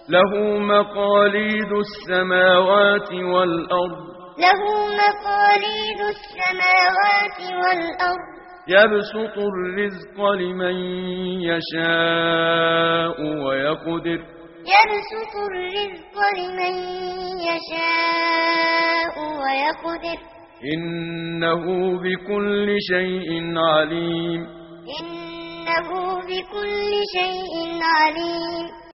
له مقاليد السماوات والأرض له مقاليد السماوات والأرض يبسط الرزق لمن يشاء ويقدر يبسط الرزق لمن يشاء ويقدر إنه بكل شيء عليم إنه بكل شيء عليم